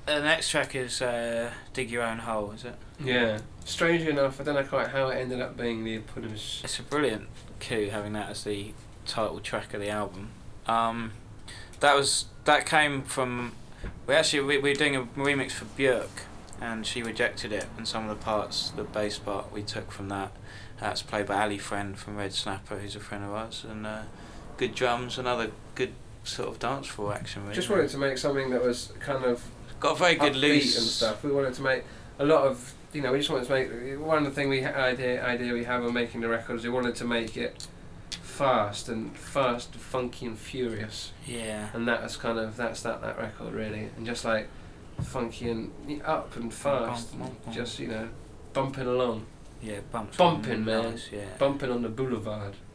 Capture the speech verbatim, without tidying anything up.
the next track is uh, Dig Your Own Hole, is it? Yeah. Strangely enough, I don't know quite how it ended up being the eponymous. It's a brilliant coup having that as the title track of the album. Um, that was that came from we actually we, we were doing a remix for Björk, and she rejected it, and some of the parts, the bass part, we took from that. That's played by Ali Friend from Red Snapper, who's a friend of ours, and uh, good drums, another good sort of dance floor action. Really. Just wanted to make something that was kind of got a very good upbeat loose and stuff. We wanted to make a lot of, you know, we just wanted to make one of the thing we ha- idea idea we have on making the record is we wanted to make it fast and fast, funky and furious. Yeah. And that was kind of that's that that record really, and just like funky and up and fast, Bump, bump, bump. and just you know, bumping along, Yeah, bumps. bumping man, Nice, yeah. bumping on the boulevard.